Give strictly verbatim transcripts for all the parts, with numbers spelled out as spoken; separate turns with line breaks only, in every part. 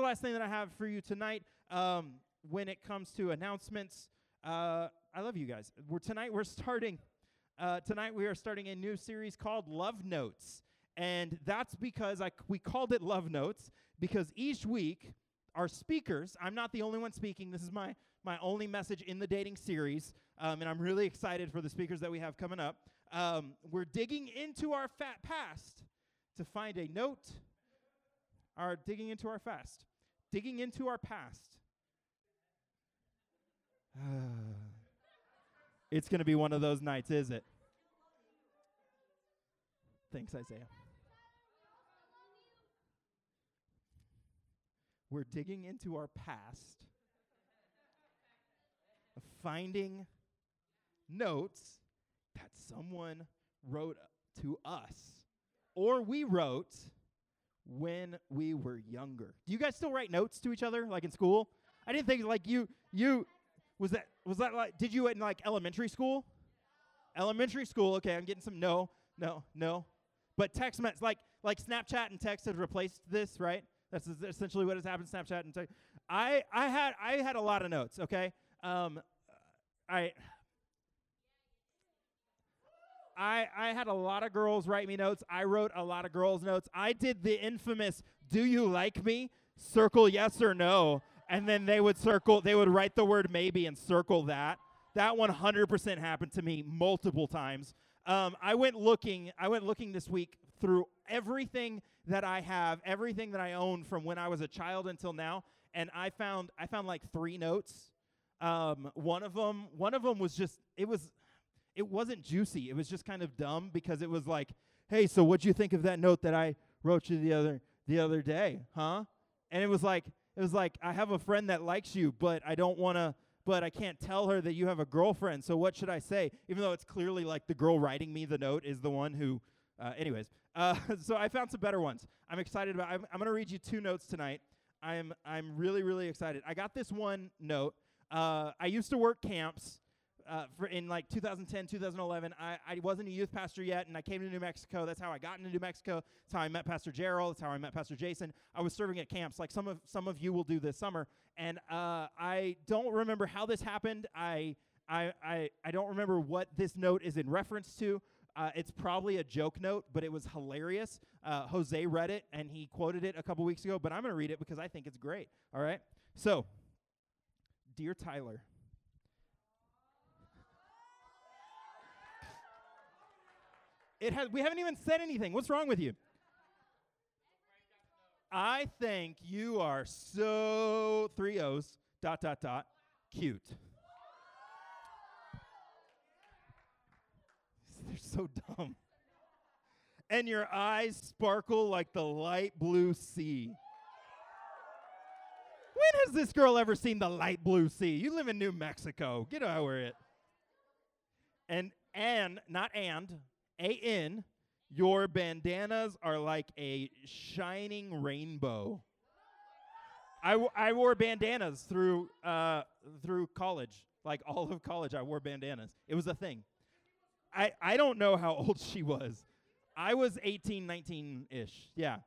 last thing that I have for you tonight, um, when it comes to announcements, uh, I love you guys. We're tonight we're starting. Uh, tonight we are starting a new series called Love Notes, and that's because I we called it Love Notes because each week our speakers. I'm not the only one speaking. This is my my only message in the dating series, um, and I'm really excited for the speakers that we have coming up. Um, we're digging into our fat past to find a note. Are digging into our fast, digging into our past. It's going to be one of those nights, is it? Thanks, Isaiah. We're digging into our past, finding notes that someone wrote to us, or we wrote when we were younger. Do you guys still write notes to each other, like in school? I didn't think like you you was that was that like did you in like elementary school? Elementary school. Okay, I'm getting some no, no, no. But text mess like like Snapchat and text have replaced this, right? That's essentially what has happened. Snapchat and text. I I had I had a lot of notes. Okay, um, I. I, I had a lot of girls write me notes. I wrote a lot of girls' notes. I did the infamous, do you like me? Circle yes or no. And then they would circle, they would write the word maybe and circle that. That one hundred percent happened to me multiple times. Um, I went looking, I went looking this week through everything that I have, everything that I own from when I was a child until now, and I found I found like three notes. Um, one of them, one of them was just, it was, It wasn't juicy. It was just kind of dumb because it was like, hey, so what'd you think of that note that I wrote you the other the other day, huh? And it was like, it was like, I have a friend that likes you, but I don't want to, but I can't tell her that you have a girlfriend, so what should I say? Even though it's clearly like the girl writing me the note is the one who, uh, anyways. Uh, so I found some better ones. I'm excited about, I'm, I'm going to read you two notes tonight. I'm, I'm really, really excited. I got this one note. Uh, I used to work camps. Uh, for in like two thousand ten, two thousand eleven, I, I wasn't a youth pastor yet, and I came to New Mexico. That's how I got into New Mexico. That's how I met Pastor Gerald. That's how I met Pastor Jason. I was serving at camps, like some of some of you will do this summer. And uh, I don't remember how this happened. I I I I don't remember what this note is in reference to. Uh, it's probably a joke note, but it was hilarious. Uh, Jose read it, and he quoted it a couple weeks ago, but I'm going to read it because I think it's great. All right? So, Dear Tyler, It has. We haven't even said anything. What's wrong with you? I think you are so, three O's, dot, dot, dot, cute. They're so dumb. And your eyes sparkle like the light blue sea. When has this girl ever seen the light blue sea? You live in New Mexico. Get over it. And, and, not and, A N, your bandanas are like a shining rainbow. I, w- I wore bandanas through uh, through college. Like all of college, I wore bandanas. It was a thing. I, I don't know how old she was. I was eighteen, nineteen-ish. Yeah.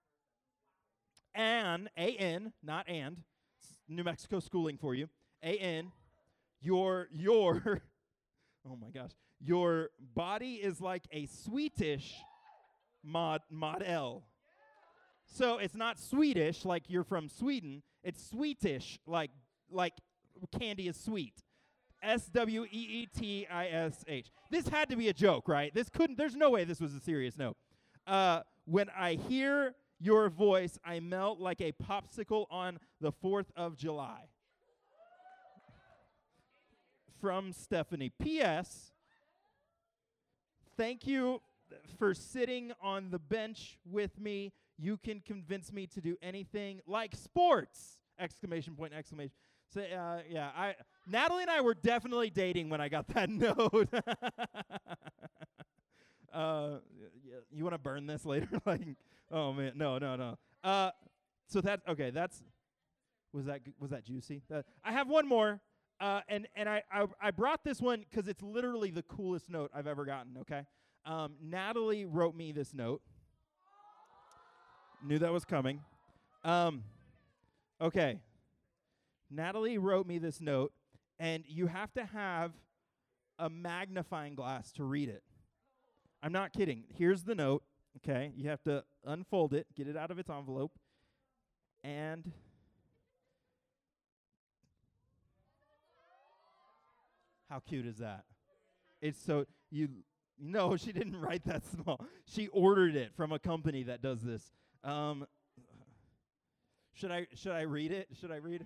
And, A N, not and, New Mexico schooling for you. A N, your, your, oh my gosh. Your body is like a Swedish mod model. So it's not Swedish like you're from Sweden. It's Swedish like like candy is sweet. S W E E T I S H. This had to be a joke, right? This couldn't, there's no way this was a serious note. Uh, when I hear your voice, I melt like a popsicle on the fourth of July. From Stephanie. P S Thank you for sitting on the bench with me. You can convince me to do anything like sports! Exclamation point, exclamation. So, uh, yeah, I Natalie and I were definitely dating when I got that note. uh, y- you want to burn this later? Like, oh man, no, no, no. Uh, so that's okay. That's was that g- was that juicy? That, I have one more. Uh, and and I, I I brought this one because it's literally the coolest note I've ever gotten, okay? Um, Natalie wrote me this note. Knew that was coming. Um, Okay. Natalie wrote me this note, and you have to have a magnifying glass to read it. I'm not kidding. Here's the note, okay? You have to unfold it, get it out of its envelope, and how cute is that? It's so, you, no, she didn't write that small. She ordered it from a company that does this. Um, should I, should I read it? Should I read it?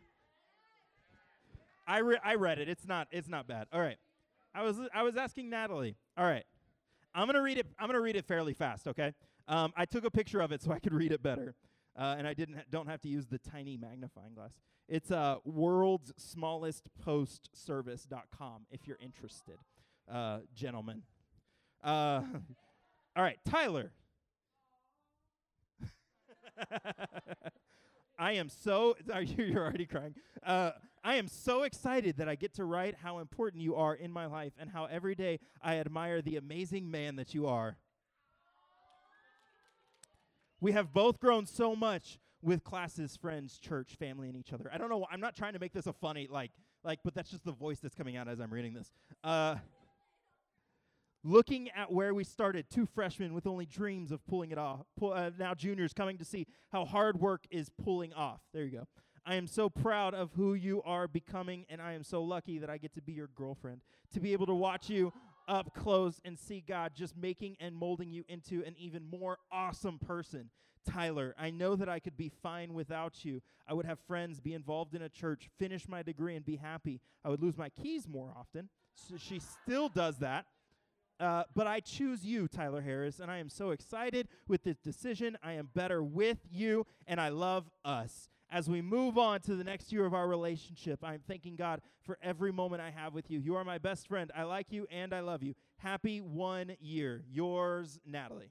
I, re- I read it. It's not, it's not bad. All right. I was, I was asking Natalie. All right. I'm gonna read it. I'm gonna read it fairly fast, okay? Um, I took a picture of it so I could read it better, uh, and I didn't ha- don't have to use the tiny magnifying glass. It's uh, world's smallest post service dot com if you're interested, uh, gentlemen. Uh, all right, Tyler. I am so. Are you, you're already crying. Uh, I am so excited that I get to write how important you are in my life and how every day I admire the amazing man that you are. We have both grown so much with classes, friends, church, family, and each other. I don't know. I'm not trying to make this a funny, like, like, but that's just the voice that's coming out as I'm reading this. Uh, Looking at where we started, two freshmen with only dreams of pulling it off, pull, uh, now juniors coming to see how hard work is pulling off. There you go. I am so proud of who you are becoming, and I am so lucky that I get to be your girlfriend, to be able to watch you up close and see God just making and molding you into an even more awesome person. Tyler, I know that I could be fine without you. I would have friends, be involved in a church, finish my degree, and be happy. I would lose my keys more often. So she still does that. Uh, but I choose you, Tyler Harris, and I am so excited with this decision. I am better with you, and I love us. As we move on to the next year of our relationship, I'm thanking God for every moment I have with you. You are my best friend. I like you, and I love you. Happy one year. Yours, Natalie.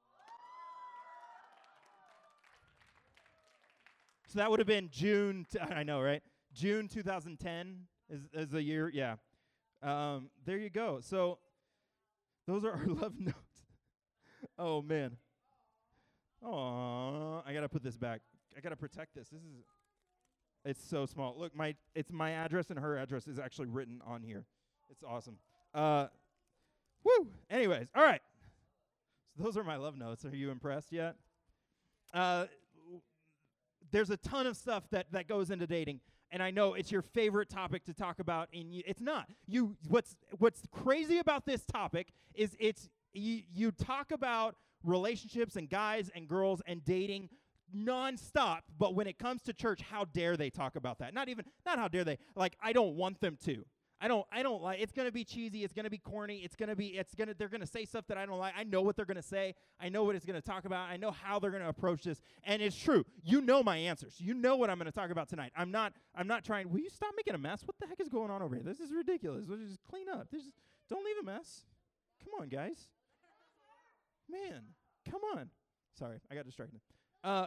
So that would have been June, t- I know, right? June two thousand ten is, is the year, yeah. Um, there you go. So those are our love notes. Oh, man. Aw, I got to put this back. I got to protect this. This is, it's so small. Look, my it's my address and her address is actually written on here. It's awesome. Uh, woo. Anyways, all right. So those are my love notes. Are you impressed yet? Uh, there's a ton of stuff that, that goes into dating. And I know it's your favorite topic to talk about, and you, it's not. You what's what's crazy about this topic is it's you, you talk about relationships and guys and girls and dating nonstop, but when it comes to church, how dare they talk about that? Not even not how dare they. Like, I don't want them to. I don't I don't like it's gonna be cheesy, it's gonna be corny, it's gonna be it's gonna they're gonna say stuff that I don't like. I know what they're gonna say, I know what it's gonna talk about, I know how they're gonna approach this, and it's true. You know my answers. You know what I'm gonna talk about tonight. I'm not I'm not trying, will you stop making a mess? What the heck is going on over here? This is ridiculous. Let's just clean up. This is, don't leave a mess. Come on, guys. Man, come on. Sorry, I got distracted. Uh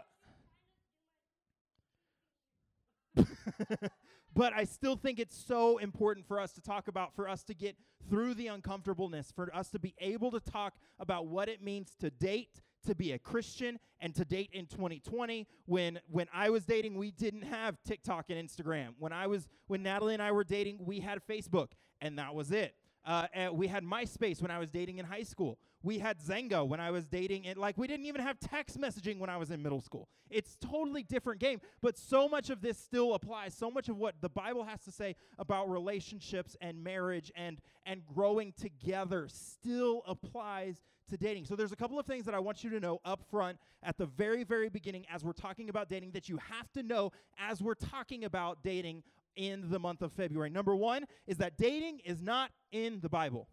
But I still think it's so important for us to talk about, for us to get through the uncomfortableness, for us to be able to talk about what it means to date, to be a Christian, and to date in twenty twenty. When when I was dating, we didn't have TikTok and Instagram. When I was when Natalie and I were dating, we had Facebook, and that was it. Uh, and we had MySpace when I was dating in high school. We had Zengo when I was dating. And like, we didn't even have text messaging when I was in middle school. It's totally different game. But so much of this still applies. So much of what the Bible has to say about relationships and marriage and, and growing together still applies to dating. So there's a couple of things that I want you to know up front at the very, very beginning as we're talking about dating that you have to know as we're talking about dating in the month of February. Number one is that dating is not in the Bible.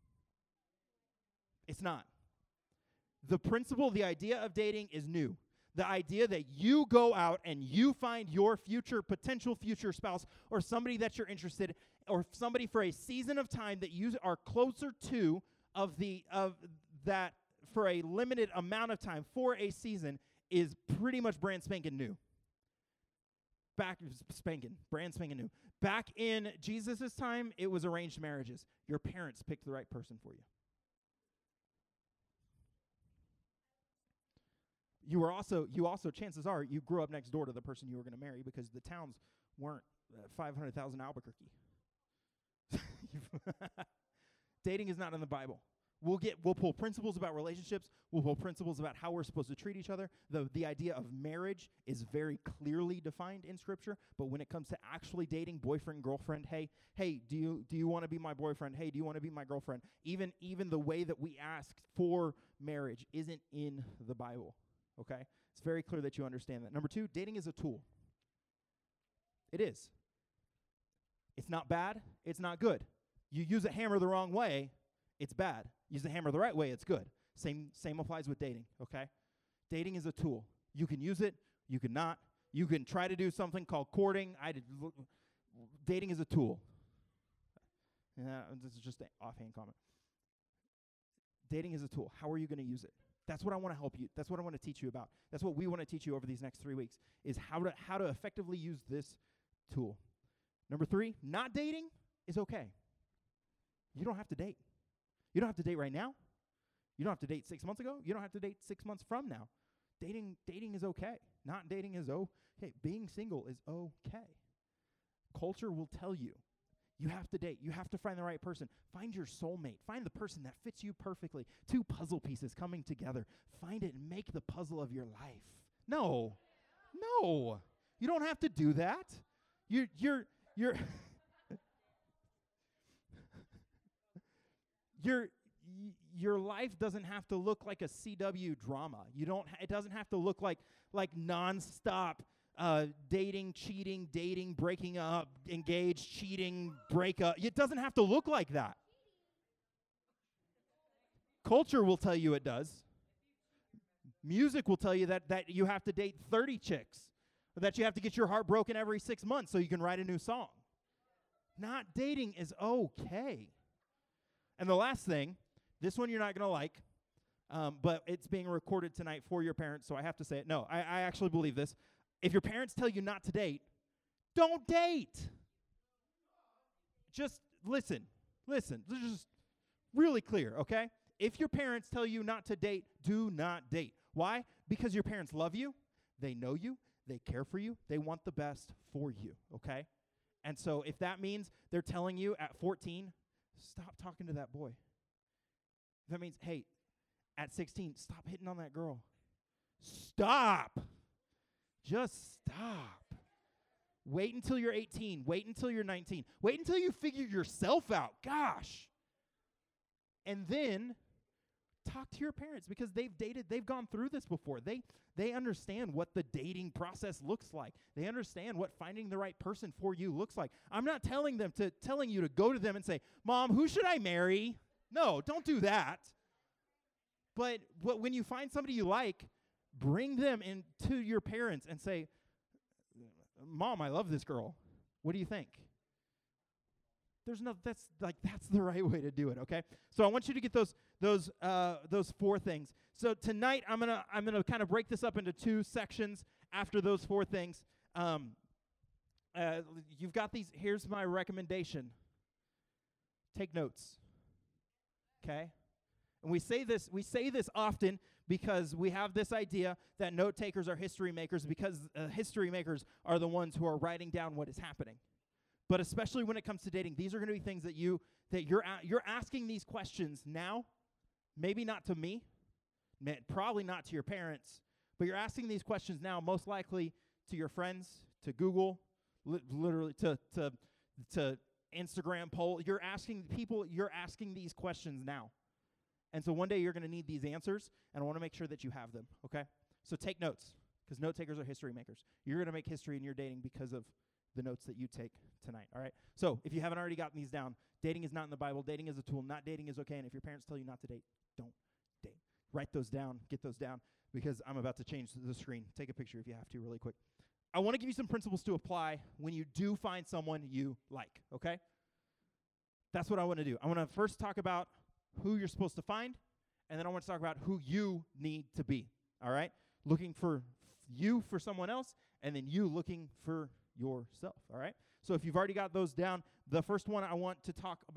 It's not. The principle, the idea of dating is new. The idea that you go out and you find your future, potential future spouse, or somebody that you're interested, or somebody for a season of time that you are closer to of the of that for a limited amount of time for a season is pretty much brand spanking new. Back spanking, brand spanking new. Back in Jesus' time, it was arranged marriages. Your parents picked the right person for you. you were also, you also, chances are, you grew up next door to the person you were going to marry because the towns weren't uh, five hundred thousand Albuquerque. Dating is not in the Bible. We'll get, we'll pull principles about relationships. We'll pull principles about how we're supposed to treat each other. The, the idea of marriage is very clearly defined in Scripture, but when it comes to actually dating, boyfriend, girlfriend, hey, hey, do you do you want to be my boyfriend? Hey, do you want to be my girlfriend? Even even the way that we ask for marriage isn't in the Bible, okay? It's very clear that you understand that. Number two, dating is a tool. It is. It's not bad. It's not good. You use a hammer the wrong way, it's bad. Use the hammer the right way, it's good. Same same applies with dating, okay? Dating is a tool. You can use it, you can not. You can try to do something called courting. I did, l- dating is a tool. Yeah, this is just an offhand comment. Dating is a tool. How are you going to use it? That's what I want to help you. That's what I want to teach you about. That's what we want to teach you over these next three weeks is how to how to effectively use this tool. Number three, not dating is okay. You don't have to date. You don't have to date right now. You don't have to date six months ago. You don't have to date six months from now. Dating dating is okay. Not dating is okay. Being single is okay. Culture will tell you, you have to date. You have to find the right person. Find your soulmate. Find the person that fits you perfectly. Two puzzle pieces coming together. Find it and make the puzzle of your life. No. No. You don't have to do that. You're, you're, you're, Your y- your life doesn't have to look like a C W drama. You don't. Ha- it doesn't have to look like like nonstop uh, dating, cheating, dating, breaking up, engaged, cheating, break up. It doesn't have to look like that. Culture will tell you it does. Music will tell you that that you have to date thirty chicks, or that you have to get your heart broken every six months so you can write a new song. Not dating is okay. And the last thing, this one you're not going to like, um, but it's being recorded tonight for your parents, so I have to say it. No, I, I actually believe this. If your parents tell you not to date, don't date. Just listen. Listen. This is just really clear, okay? If your parents tell you not to date, do not date. Why? Because your parents love you. They know you. They care for you. They want the best for you, okay? And so if that means they're telling you at fourteen, stop talking to that boy. If that means, hey, at sixteen, stop hitting on that girl. Stop. Just stop. Wait until you're eighteen. Wait until you're nineteen. Wait until you figure yourself out. Gosh. And then talk to your parents because they've dated, they've gone through this before. They they understand what the dating process looks like. They understand what finding the right person for you looks like. I'm not telling them to telling you to go to them and say, "Mom, who should I marry?" No, don't do that. But what, when you find somebody you like, bring them into your parents and say, "Mom, I love this girl. What do you think?" There's no that's like that's the right way to do it, okay? So I want you to get those those uh, those four things. So tonight I'm gonna I'm gonna kind of break this up into two sections after those four things. Um, uh, you've got these. Here's my recommendation. Take notes, okay? And we say this we say this often because we have this idea that note takers are history makers because uh, history makers are the ones who are writing down what is happening. But especially when it comes to dating, these are going to be things that you that you're a- you're asking these questions now. Maybe not to me, ma- probably not to your parents, but you're asking these questions now. Most likely to your friends, to Google, li- literally to to to Instagram poll. You're asking people. You're asking these questions now, and so one day you're going to need these answers, and I want to make sure that you have them. Okay, so take notes because note takers are history makers. You're going to make history in your dating because of the notes that you take tonight, all right? So if you haven't already gotten these down, dating is not in the Bible. Dating is a tool. Not dating is okay. And if your parents tell you not to date, don't date. Write those down. Get those down because I'm about to change the screen. Take a picture if you have to really quick. I want to give you some principles to apply when you do find someone you like, okay? That's what I want to do. I want to first talk about who you're supposed to find, and then I want to talk about who you need to be, all right? Looking for f- you for someone else, and then you looking for yourself, all right? So if you've already got those down, the first one I want to talk about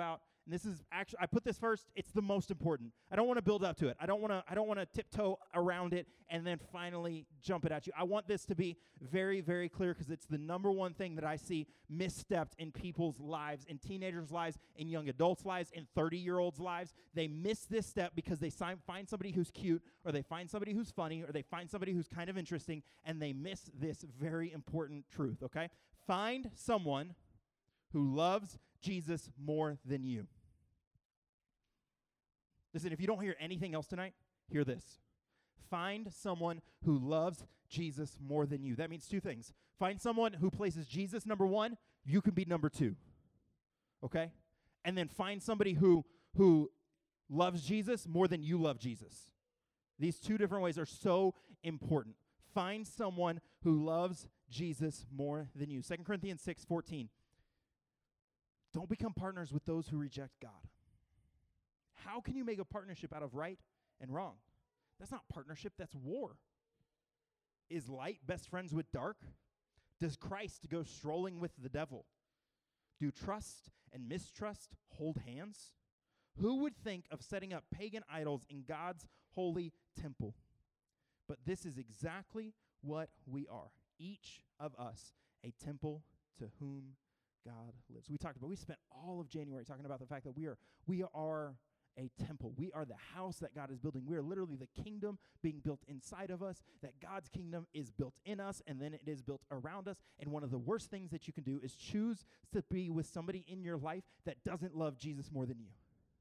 And this is actually, I put this first, it's the most important. I don't want to build up to it. I don't want to I don't want to tiptoe around it and then finally jump it at you. I want this to be very, very clear because it's the number one thing that I see misstepped in people's lives, in teenagers' lives, in young adults' lives, in thirty-year-olds' lives. They miss this step because they si- find somebody who's cute, or they find somebody who's funny, or they find somebody who's kind of interesting, and they miss this very important truth, okay? Find someone who loves Jesus more than you. Listen, if you don't hear anything else tonight, hear this. Find someone who loves Jesus more than you. That means two things. Find someone who places Jesus number one, you can be number two. Okay? And then find somebody who who loves Jesus more than you love Jesus. These two different ways are so important. Find someone who loves Jesus more than you. Second Corinthians six fourteen. Don't become partners with those who reject God. How can you make a partnership out of right and wrong? That's not partnership, that's war. Is light best friends with dark? Does Christ go strolling with the devil? Do trust and mistrust hold hands? Who would think of setting up pagan idols in God's holy temple? But this is exactly what we are. Each of us a temple to whom God lives. We talked about, we spent all of January talking about the fact that we are we are a temple. We are the house that God is building. We are literally the kingdom being built inside of us, that God's kingdom is built in us, and then it is built around us. And one of the worst things that you can do is choose to be with somebody in your life that doesn't love Jesus more than you.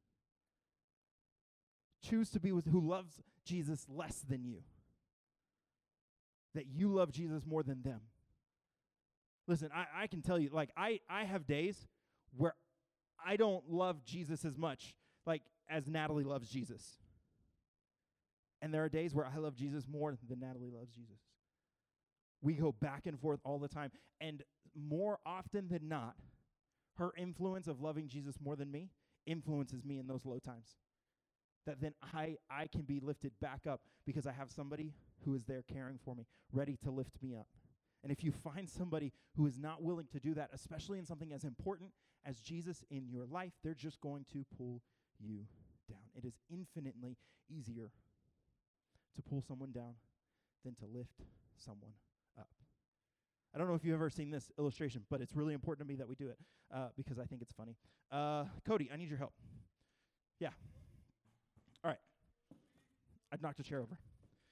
Choose to be with who loves Jesus less than you. That you love Jesus more than them. Listen, I, I can tell you, like, I, I have days where I don't love Jesus as much, like, as Natalie loves Jesus. And there are days where I love Jesus more than Natalie loves Jesus. We go back and forth all the time. And more often than not, her influence of loving Jesus more than me influences me in those low times. That then I, I can be lifted back up because I have somebody who is there caring for me, ready to lift me up. And if you find somebody who is not willing to do that, especially in something as important as Jesus in your life, they're just going to pull you down. It is infinitely easier to pull someone down than to lift someone up. I don't know if you've ever seen this illustration, but it's really important to me that we do it uh, because I think it's funny. Uh, Cody, I need your help. Yeah. All right. I've knocked a chair over.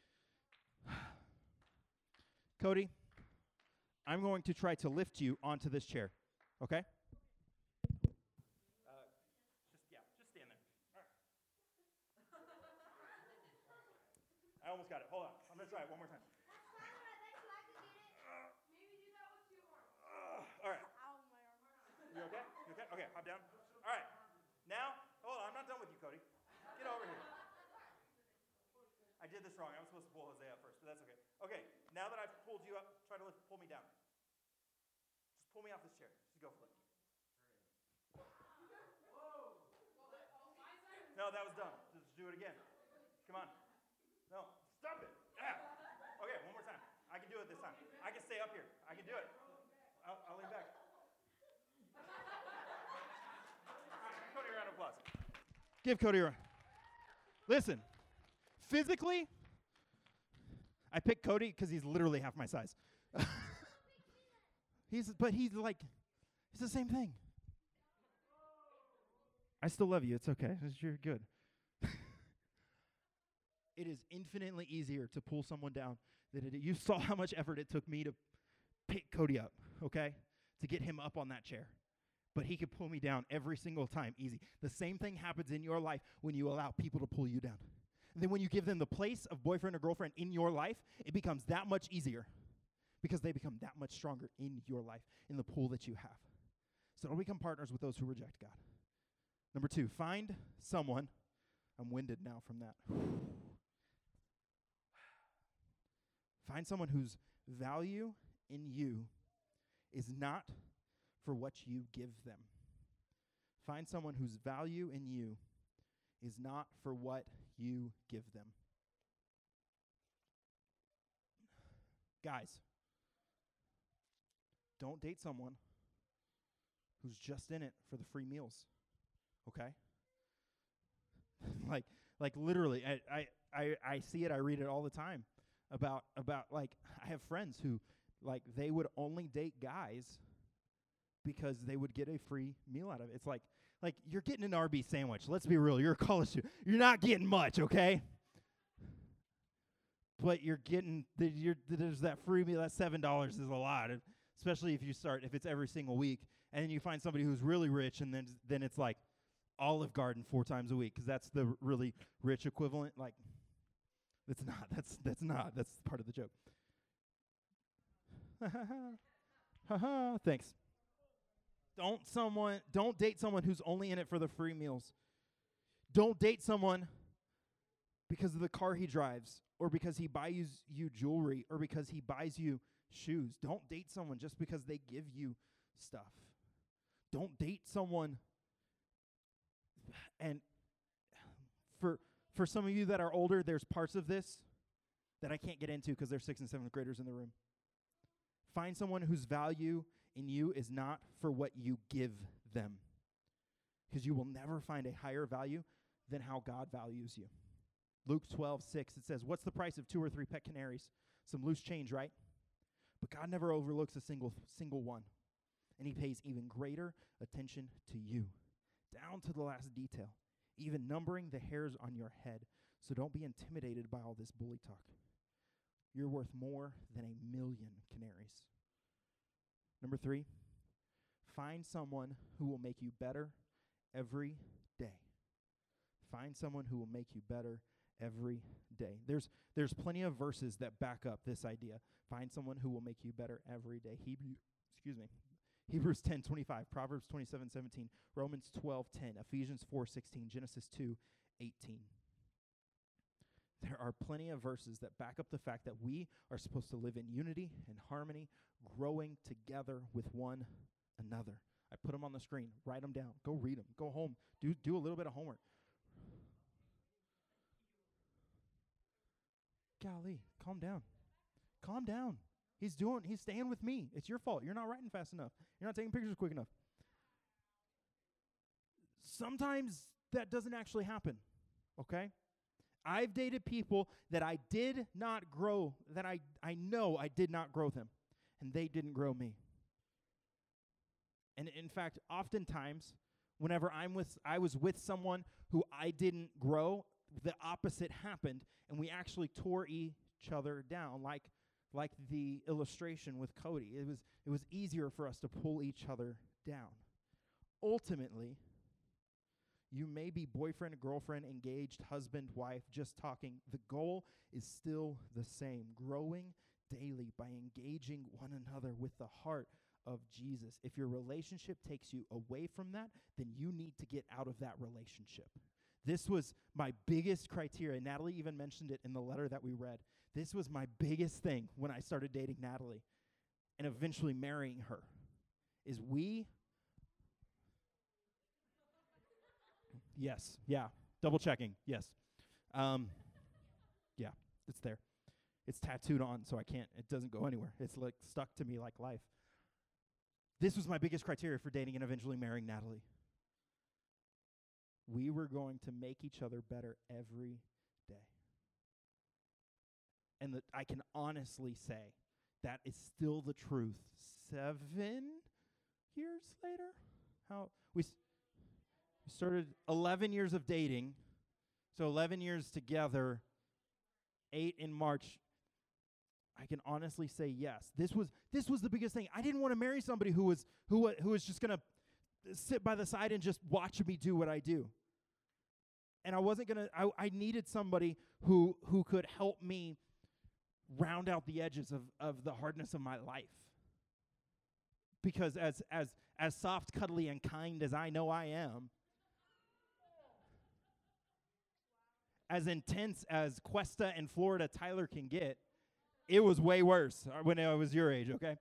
Cody, I'm going to try to lift you onto this chair, okay? Uh, just, yeah, just stand there. All right. I almost got it. Hold on. I'm going to try it one more time.
That's fine. I bet you I could get it. Uh, Maybe do that with two arms.
Uh, all right.
Ow, my arm.
You okay? You okay? Okay, hop down. All right. Now, hold on. I'm not done with you, Cody. Get over here. I did this wrong. I was supposed to pull Jose up first, but that's okay. Okay, now that I've pulled you up, try to lift, pull me down. Just pull me off this chair. Just go for it. No, that was dumb. Just do it again. Come on. No, stop it. Yeah. Okay, one more time. I can do it this time. I can stay up here. I can do it. I'll, I'll lean back. All right, give Cody a round of applause. Give Cody a round. Listen, physically, I picked Cody because he's literally half my size. he's, but he's like, he's the same thing. I still love you. It's okay. You're good. It is infinitely easier to pull someone down than it. You saw how much effort it took me to pick Cody up, okay, to get him up on that chair. But he could pull me down every single time, easy. The same thing happens in your life when you allow people to pull you down. And then when you give them the place of boyfriend or girlfriend in your life, it becomes that much easier because they become that much stronger in your life, in the pool that you have. So don't become partners with those who reject God. Number two, find someone. I'm winded now from that. Find someone whose value in you is not for what you give them. Find someone whose value in you is not for what you give them. Guys, don't date someone who's just in it for the free meals, okay? like like literally, I, I I I see it, I read it all the time about about like I have friends who like they would only date guys because they would get a free meal out of it. It's like like you're getting an Arby's sandwich. Let's be real. You're a college student. You're not getting much, okay? But you're getting the, you're, there's that free meal. That seven dollars is a lot, especially if you start if it's every single week, and then you find somebody who's really rich, and then then it's like Olive Garden four times a week because that's the r- really rich equivalent. Like, that's not. That's that's not. That's part of the joke. Haha. Thanks. Don't someone. Don't date someone who's only in it for the free meals. Don't date someone because of the car he drives, or because he buys you jewelry, or because he buys you shoes. Don't date someone just because they give you stuff. Don't date someone. And for for some of you that are older, there's parts of this that I can't get into because there's sixth and seventh graders in the room. Find someone whose value in you is not for what you give them, because you will never find a higher value than how God values you. Luke twelve six, it says, what's the price of two or three pet canaries? Some loose change, right? But God never overlooks a single single one, and he pays even greater attention to you, down to the last detail, even numbering the hairs on your head. So don't be intimidated by all this bully talk. You're worth more than a million canaries. Number three, find someone who will make you better every day. Find someone who will make you better every day. There's there's plenty of verses that back up this idea. Find someone who will make you better every day. Hebrew, excuse me. Hebrews ten twenty-five, Proverbs twenty-seven seventeen, Romans twelve ten, Ephesians four sixteen, Genesis two eighteen. There are plenty of verses that back up the fact that we are supposed to live in unity and harmony, growing together with one another. I put them on the screen. Write them down. Go read them. Go home. Do do a little bit of homework. Golly, calm down. Calm down. He's doing, he's staying with me. It's your fault. You're not writing fast enough. You're not taking pictures quick enough. Sometimes that doesn't actually happen, okay? I've dated people that I did not grow, that I, I know I did not grow them, and they didn't grow me. And in fact, oftentimes, whenever I'm with, I was with someone who I didn't grow, the opposite happened, and we actually tore each other down, like like the illustration with Cody. It was it was easier for us to pull each other down. Ultimately, you may be boyfriend, girlfriend, engaged, husband, wife, just talking. The goal is still the same, growing daily by engaging one another with the heart of Jesus. If your relationship takes you away from that, then you need to get out of that relationship. This was my biggest criteria. Natalie even mentioned it in the letter that we read. This was my biggest thing when I started dating Natalie and eventually marrying her, is we... Yes, yeah, double checking, yes. Um, yeah, it's there. It's tattooed on, so I can't, it doesn't go anywhere. It's like stuck to me like life. This was my biggest criteria for dating and eventually marrying Natalie. We were going to make each other better every day. And that I can honestly say that is still the truth. Seven years later? How we s- started eleven years of dating, so eleven years together, eight in March. I can honestly say yes. This was this was the biggest thing. I didn't want to marry somebody who was who wa- who was just gonna sit by the side and just watch me do what I do. And I wasn't gonna. I, I needed somebody who who could help me round out the edges of of the hardness of my life. Because as as as soft, cuddly, and kind as I know I am, as intense as Cuesta and Florida Tyler can get, it was way worse uh, when I was your age, okay?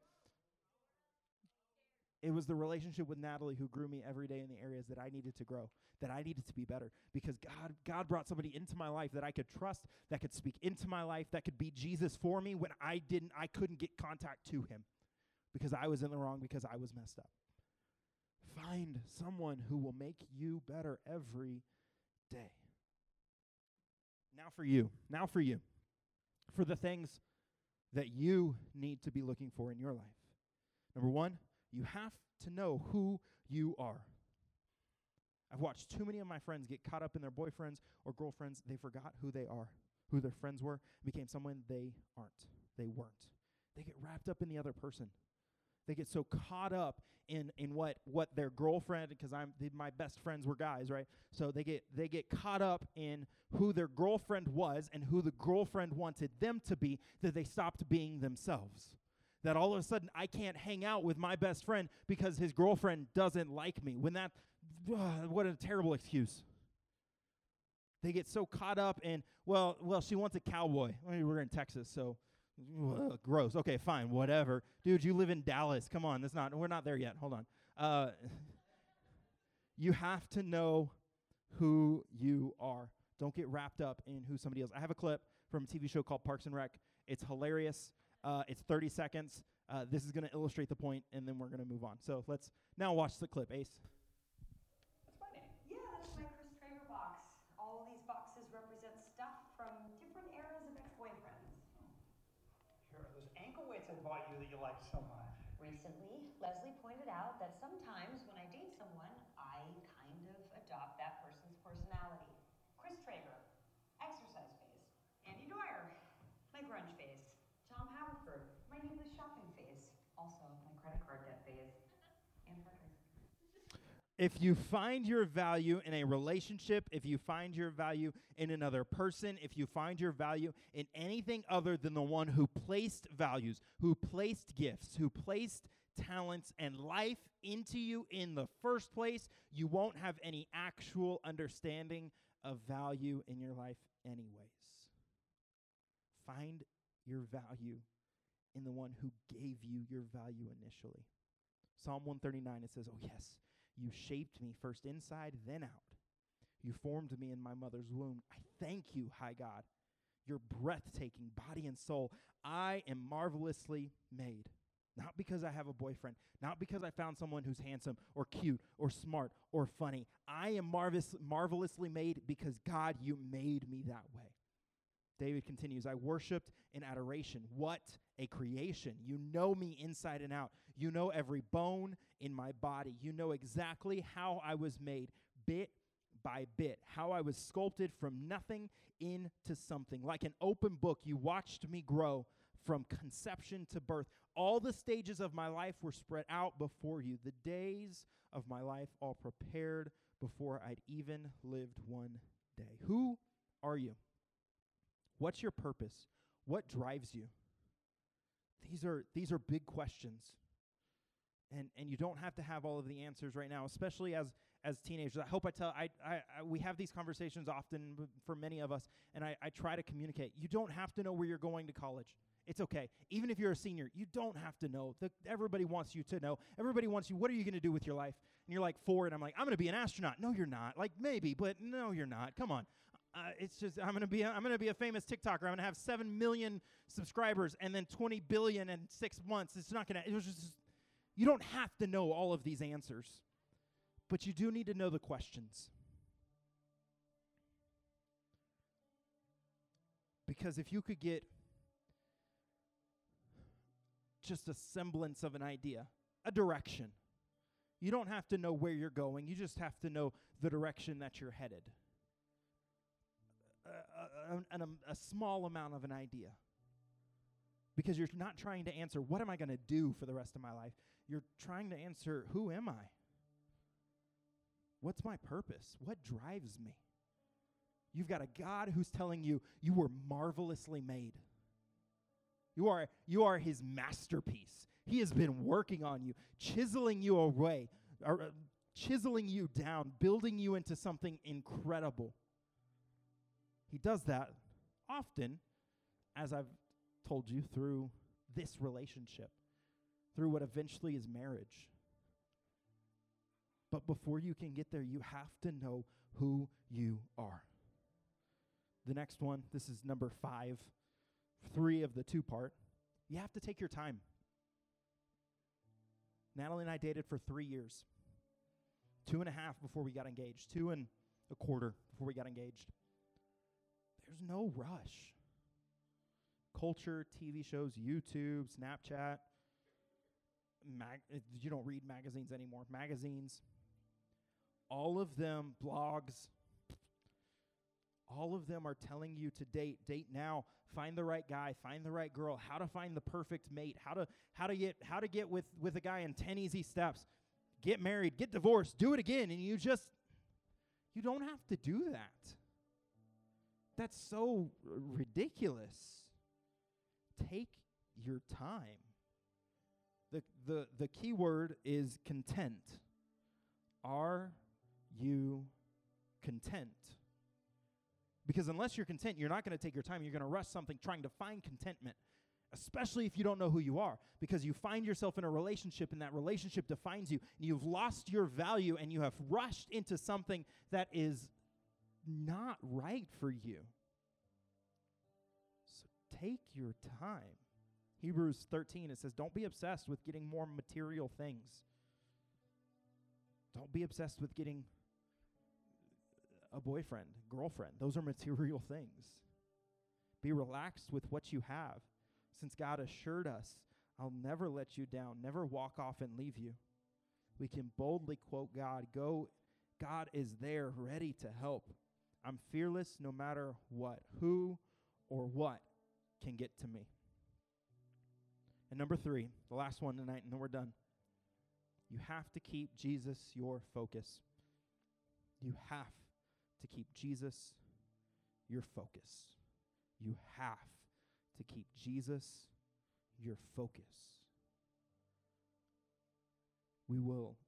It was the relationship with Natalie who grew me every day in the areas that I needed to grow, that I needed to be better, because God God brought somebody into my life that I could trust, that could speak into my life, that could be Jesus for me when I didn't, I couldn't get contact to him because I was in the wrong, because I was messed up. Find someone who will make you better every day. Now for you. Now for you. For the things that you need to be looking for in your life. Number one, you have to know who you are. I've watched too many of my friends get caught up in their boyfriends or girlfriends. They forgot who they are, who their friends were, became someone they aren't. They weren't. They get wrapped up in the other person. They get so caught up in in what what their girlfriend, because I'm the, my best friends were guys, right? So they get they get caught up in who their girlfriend was and who the girlfriend wanted them to be, that they stopped being themselves. That all of a sudden I can't hang out with my best friend because his girlfriend doesn't like me. When that, ugh, what a terrible excuse. They get so caught up in, well, well, she wants a cowboy. I mean, we're in Texas, so ugh, gross. Okay, fine, whatever. Dude, you live in Dallas. Come on, that's not, we're not there yet. Hold on. Uh, you have to know who you are. Don't get wrapped up in who somebody else. I have a clip from a T V show called Parks and Rec. It's hilarious. Uh, it's thirty seconds. Uh, this is going to illustrate the point, and then we're going to move on. So let's now watch the clip. Ace.
That's my name. Yeah, that's my Chris Traeger box. All of these boxes represent stuff from different eras of ex-boyfriends.
Here are those ankle weights I bought you that you like so much.
Recently, Leslie pointed out that sometimes when I date someone, I kind of adopt that person's personality. Chris Traeger, exercise phase. Andy Dwyer, my grunge phase. Tom Haverford, my needless shopping phase. Also, my credit card debt phase. And Frederick.
If you find your value in a relationship, if you find your value in another person, if you find your value in anything other than the one who placed values, who placed gifts, who placed talents and life into you in the first place, you won't have any actual understanding of value in your life anyways. Find your value in the one who gave you your value initially. Psalm one thirty-nine, it says, "Oh yes, you shaped me first inside, then out. You formed me in my mother's womb. I thank you, high God. You're breathtaking, body and soul. I am marvelously made. Not because I have a boyfriend, not because I found someone who's handsome or cute or smart or funny. I am marvelous, marvelously made because, God, you made me that way." David continues, "I worshiped in adoration. What a creation. You know me inside and out. You know every bone in my body. You know exactly how I was made, bit by bit, how I was sculpted from nothing into something. Like an open book, you watched me grow from conception to birth. All the stages of my life were spread out before you. The days of my life all prepared before I'd even lived one day." Who are you? What's your purpose? What drives you? These are these are big questions. And and you don't have to have all of the answers right now, especially as as teenagers. I hope I tell, I, I, I we have these conversations often b- for many of us, and I, I try to communicate. You don't have to know where you're going to college. It's okay. Even if you're a senior, you don't have to know. The, everybody wants you to know. Everybody wants you, what are you going to do with your life? And you're like four, and I'm like, I'm going to be an astronaut. No, you're not. Like, maybe, but no, you're not. Come on. Uh, it's just, I'm going to be a, I'm going to be a famous TikToker. I'm going to have seven million subscribers and then twenty billion in six months. It's not going to, it was just, you don't have to know all of these answers, but you do need to know the questions. Because if you could get just a semblance of an idea, a direction, you don't have to know where you're going. You just have to know the direction that you're headed. A, a, a, a small amount of an idea. Because you're not trying to answer, what am I going to do for the rest of my life? You're trying to answer, who am I? What's my purpose? What drives me? You've got a God who's telling you, you were marvelously made. You are, you are his masterpiece. He has been working on you, chiseling you away, or, uh, chiseling you down, building you into something incredible. He does that often, as I've told you, through this relationship, through what eventually is marriage. But before you can get there, you have to know who you are. The next one, this is number five, three of the two-part. You have to take your time. Natalie and I dated for three years. two and a half before we got engaged, two and a quarter before we got engaged. There's no rush. Culture, T V shows, YouTube, Snapchat. Mag- you don't read magazines anymore. Magazines. All of them, blogs. All of them are telling you to date. Date now. Find the right guy. Find the right girl. How to find the perfect mate. How to how to get how to get with, with a guy in ten easy steps. Get married. Get divorced. Do it again. And you just, you don't have to do that. That's so r- ridiculous. Take your time. The, the, the key word is content. Are you content? Because unless you're content, you're not going to take your time. You're going to rush something trying to find contentment, especially if you don't know who you are, because you find yourself in a relationship and that relationship defines you, and you've lost your value and you have rushed into something that is not right for you. So take your time. Hebrews thirteen, it says, don't be obsessed with getting more material things. Don't be obsessed with getting a boyfriend, girlfriend. Those are material things. Be relaxed with what you have, since God assured us, I'll never let you down, never walk off and leave you. We can boldly quote God, go, God is there, ready to help. I'm fearless no matter what, who or what can get to me. And number three, the last one tonight, and then we're done. You have to keep Jesus your focus. You have to keep Jesus your focus. You have to keep Jesus your focus. We will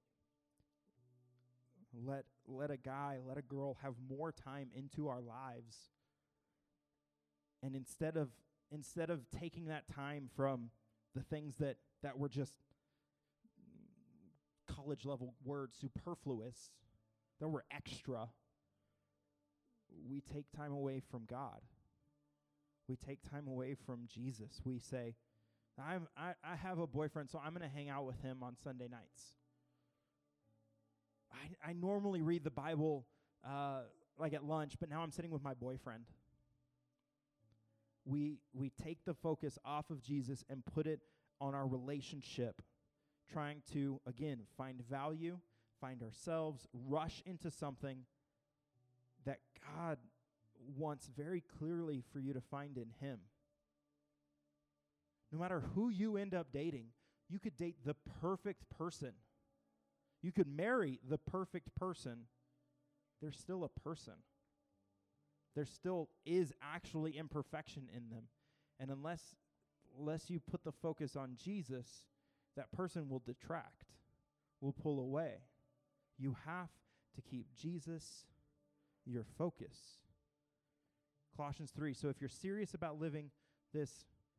let, let a guy, let a girl have more time into our lives. And instead of instead of taking that time from the things that, that were just college level words, superfluous, that were extra, we take time away from God. We take time away from Jesus. We say, I'm, I, I have a boyfriend, so I'm going to hang out with him on Sunday nights. I, I normally read the Bible uh, like at lunch, but now I'm sitting with my boyfriend. We we take the focus off of Jesus and put it on our relationship, trying to, again, find value, find ourselves, rush into something that God wants very clearly for you to find in him. No matter who you end up dating, you could date the perfect person. You could marry the perfect person. They're still a person. There still is actually imperfection in them. And unless, unless you put the focus on Jesus, that person will detract, will pull away. You have to keep Jesus your focus. Colossians three. So if you're serious about living this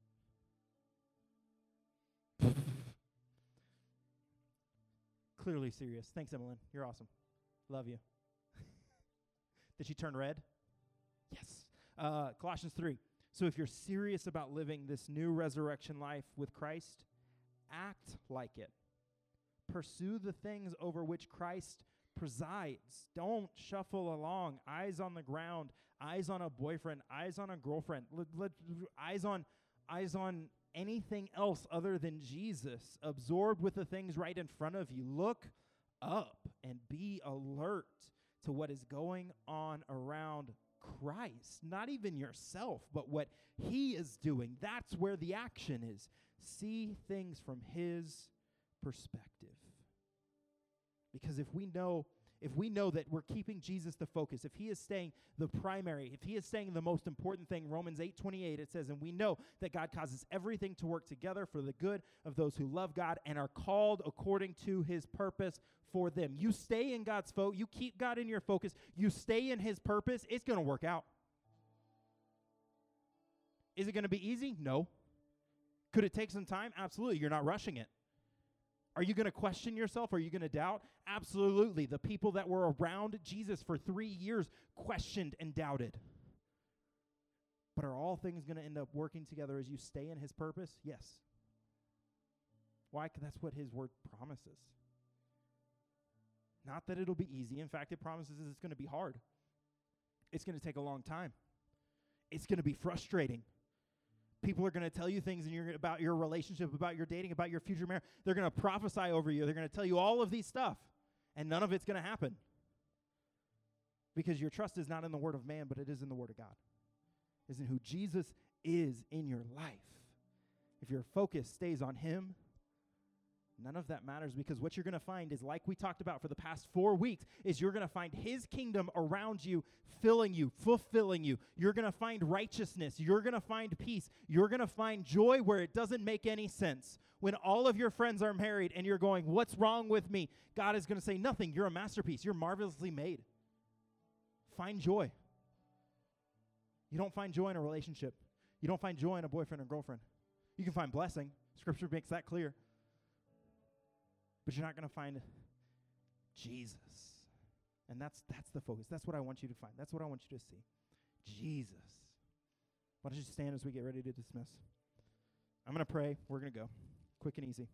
clearly serious. Thanks, Emmeline. You're awesome. Love you. Did she turn red? Yes. Uh, Colossians three. So if you're serious about living this new resurrection life with Christ, act like it. Pursue the things over which Christ presides. Don't shuffle along. Eyes on the ground. Eyes on a boyfriend. Eyes on a girlfriend. Let, let, eyes on, eyes on anything else other than Jesus. Absorbed with the things right in front of you. Look up and be alert to what is going on around Christ. Not even yourself, but what he is doing. That's where the action is. See things from his perspective. Because if we know, if we know that we're keeping Jesus the focus, if he is staying the primary, if he is staying the most important thing, Romans eight twenty-eight, it says, and we know that God causes everything to work together for the good of those who love God and are called according to his purpose for them. You stay in God's focus, you keep God in your focus, you stay in his purpose, it's going to work out. Is it going to be easy? No. Could it take some time? Absolutely. You're not rushing it. Are you going to question yourself? Are you going to doubt? Absolutely. The people that were around Jesus for three years questioned and doubted. But are all things going to end up working together as you stay in his purpose? Yes. Why? Because that's what his word promises. Not that it'll be easy. In fact, it promises it's going to be hard. It's going to take a long time. It's going to be frustrating. People are going to tell you things in your, about your relationship, about your dating, about your future marriage. They're going to prophesy over you. They're going to tell you all of these stuff, and none of it's going to happen. Because your trust is not in the word of man, but it is in the word of God. Is in who Jesus is in your life. If your focus stays on him, none of that matters, because what you're going to find is, like we talked about for the past four weeks, is you're going to find his kingdom around you, filling you, fulfilling you. You're going to find righteousness. You're going to find peace. You're going to find joy where it doesn't make any sense. When all of your friends are married and you're going, what's wrong with me? God is going to say, nothing. You're a masterpiece. You're marvelously made. Find joy. You don't find joy in a relationship. You don't find joy in a boyfriend or girlfriend. You can find blessing. Scripture makes that clear. But you're not going to find Jesus. And that's that's the focus. That's what I want you to find. That's what I want you to see. Jesus. Why don't you stand as we get ready to dismiss? I'm going to pray. We're going to go. Quick and easy.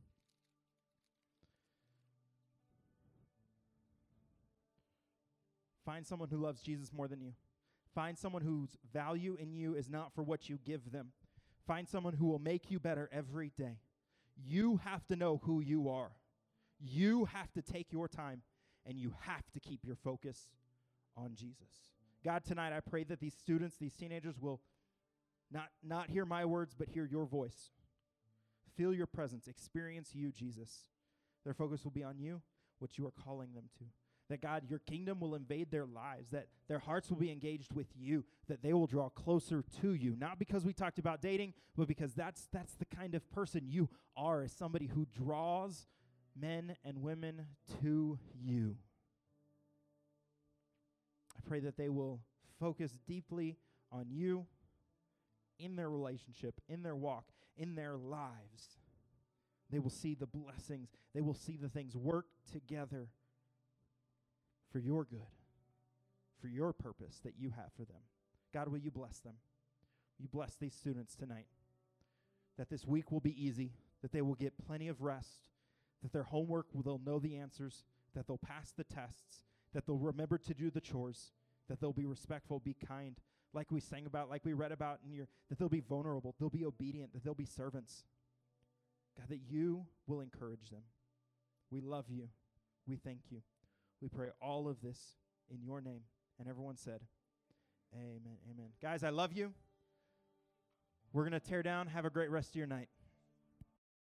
Find someone who loves Jesus more than you. Find someone whose value in you is not for what you give them. Find someone who will make you better every day. You have to know who you are. You have to take your time, and you have to keep your focus on Jesus. God, tonight I pray that these students, these teenagers will not, not hear my words, but hear your voice. Feel your presence. Experience you, Jesus. Their focus will be on you, what you are calling them to. That, God, your kingdom will invade their lives, that their hearts will be engaged with you, that they will draw closer to you. Not because we talked about dating, but because that's that's the kind of person you are, as somebody who draws men and women to you. I pray that they will focus deeply on you in their relationship, in their walk, in their lives. They will see the blessings. They will see the things work together for your good, for your purpose that you have for them. God, will you bless them? Will you bless these students tonight? That this week will be easy, that they will get plenty of rest, that their homework, will they'll know the answers, that they'll pass the tests, that they'll remember to do the chores, that they'll be respectful, be kind, like we sang about, like we read about in your, that they'll be vulnerable, they'll be obedient, that they'll be servants. God, that you will encourage them. We love you. We thank you. We pray all of this in your name. And everyone said, amen, amen. Guys, I love you. We're going to tear down. Have a great rest of your night.